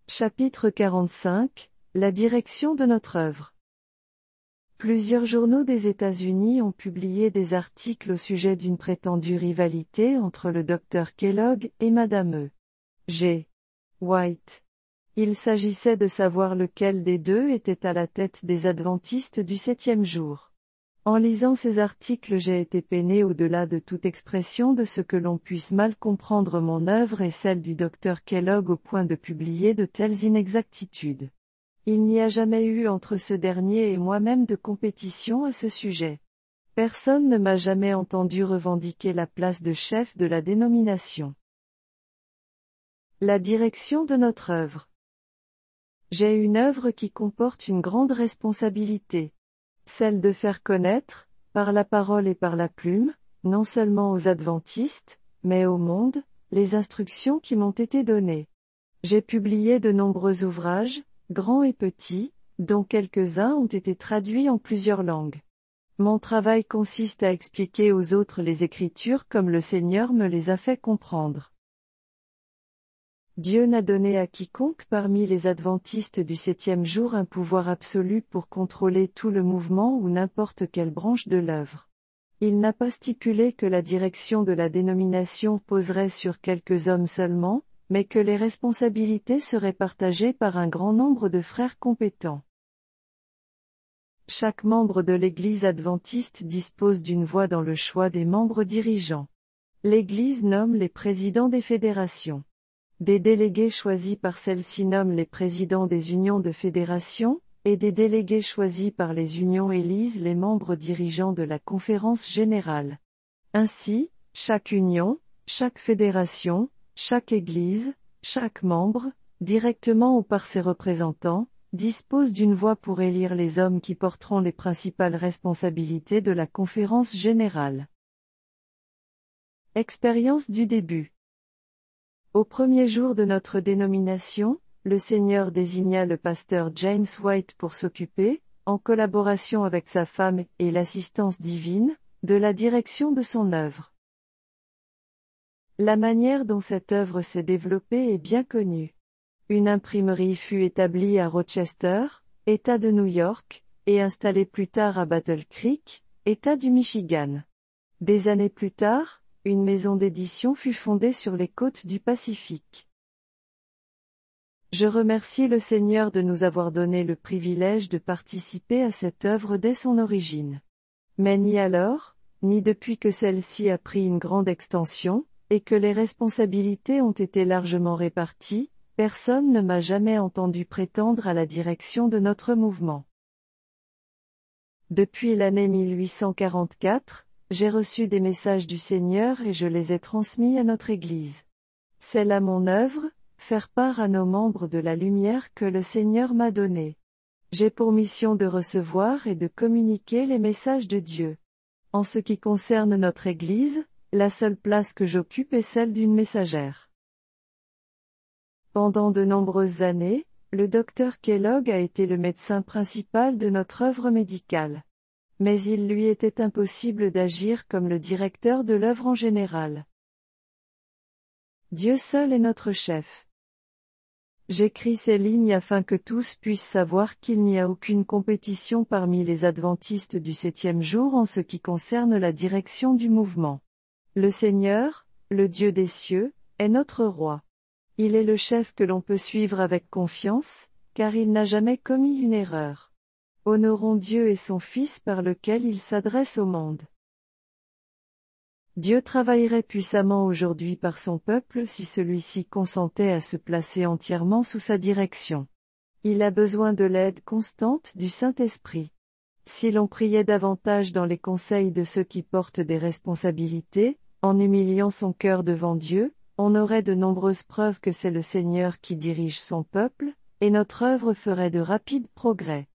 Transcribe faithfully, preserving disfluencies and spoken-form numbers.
Chapitre quarante-cinq, La direction de notre œuvre. Plusieurs journaux des États-Unis ont publié des articles au sujet d'une prétendue rivalité entre le docteur Kellogg et Madame E. G. White. Il s'agissait de savoir lequel des deux était à la tête des adventistes du septième jour. En lisant ces articles, j'ai été peiné au-delà de toute expression de ce que l'on puisse mal comprendre mon œuvre et celle du docteur Kellogg au point de publier de telles inexactitudes. Il n'y a jamais eu entre ce dernier et moi-même de compétition à ce sujet. Personne ne m'a jamais entendu revendiquer la place de chef de la dénomination. La direction de notre œuvre. J'ai une œuvre qui comporte une grande responsabilité. Celle de faire connaître, par la parole et par la plume, non seulement aux adventistes, mais au monde, les instructions qui m'ont été données. J'ai publié de nombreux ouvrages, grands et petits, dont quelques-uns ont été traduits en plusieurs langues. Mon travail consiste à expliquer aux autres les Écritures comme le Seigneur me les a fait comprendre. Dieu n'a donné à quiconque parmi les adventistes du septième jour un pouvoir absolu pour contrôler tout le mouvement ou n'importe quelle branche de l'œuvre. Il n'a pas stipulé que la direction de la dénomination poserait sur quelques hommes seulement, mais que les responsabilités seraient partagées par un grand nombre de frères compétents. Chaque membre de l'Église adventiste dispose d'une voix dans le choix des membres dirigeants. L'Église nomme les présidents des fédérations. Des délégués choisis par celle-ci nomment les présidents des unions de fédération, et des délégués choisis par les unions élisent les membres dirigeants de la conférence générale. Ainsi, chaque union, chaque fédération, chaque église, chaque membre, directement ou par ses représentants, dispose d'une voix pour élire les hommes qui porteront les principales responsabilités de la conférence générale. Expérience du début. Au premier jour de notre dénomination, le Seigneur désigna le pasteur James White pour s'occuper, en collaboration avec sa femme et l'assistance divine, de la direction de son œuvre. La manière dont cette œuvre s'est développée est bien connue. Une imprimerie fut établie à Rochester, État de New York, et installée plus tard à Battle Creek, État du Michigan. Des années plus tard, une maison d'édition fut fondée sur les côtes du Pacifique. Je remercie le Seigneur de nous avoir donné le privilège de participer à cette œuvre dès son origine. Mais ni alors, ni depuis que celle-ci a pris une grande extension, et que les responsabilités ont été largement réparties, personne ne m'a jamais entendu prétendre à la direction de notre mouvement. Depuis l'année mille huit cent quarante-quatre, j'ai reçu des messages du Seigneur et je les ai transmis à notre Église. C'est là mon œuvre, faire part à nos membres de la lumière que le Seigneur m'a donnée. J'ai pour mission de recevoir et de communiquer les messages de Dieu. En ce qui concerne notre Église, la seule place que j'occupe est celle d'une messagère. Pendant de nombreuses années, le docteur Kellogg a été le médecin principal de notre œuvre médicale. Mais il lui était impossible d'agir comme le directeur de l'œuvre en général. Dieu seul est notre chef. J'écris ces lignes afin que tous puissent savoir qu'il n'y a aucune compétition parmi les adventistes du septième jour en ce qui concerne la direction du mouvement. Le Seigneur, le Dieu des cieux, est notre roi. Il est le chef que l'on peut suivre avec confiance, car il n'a jamais commis une erreur. Honorons Dieu et son Fils par lequel il s'adresse au monde. Dieu travaillerait puissamment aujourd'hui par son peuple si celui-ci consentait à se placer entièrement sous sa direction. Il a besoin de l'aide constante du Saint-Esprit. Si l'on priait davantage dans les conseils de ceux qui portent des responsabilités, en humiliant son cœur devant Dieu, on aurait de nombreuses preuves que c'est le Seigneur qui dirige son peuple, et notre œuvre ferait de rapides progrès.